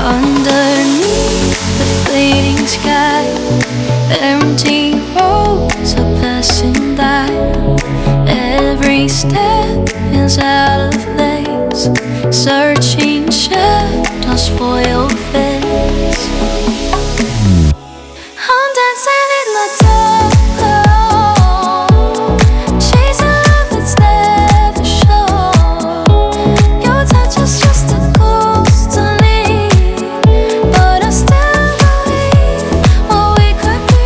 Underneath the fading sky, empty roads are passing by. Every step is out of place, searching shadows for your face. I'm dancing in the dark alone, chasing love that's never shown. Your touch is just a ghost to me, but I still believe what we could be.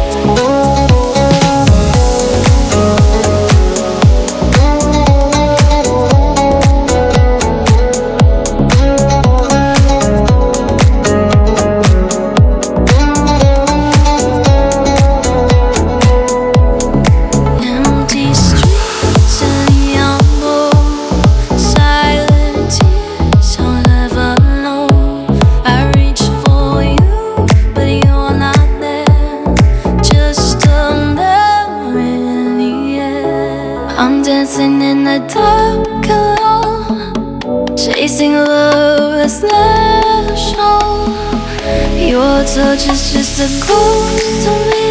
Empty streets and neon glow, silent tears I'll never know. I reach for you, but you're not there, just a memory in the air. I'm dancing in the dark alone, chasing love that's never shown. Your touch is just a ghost to me,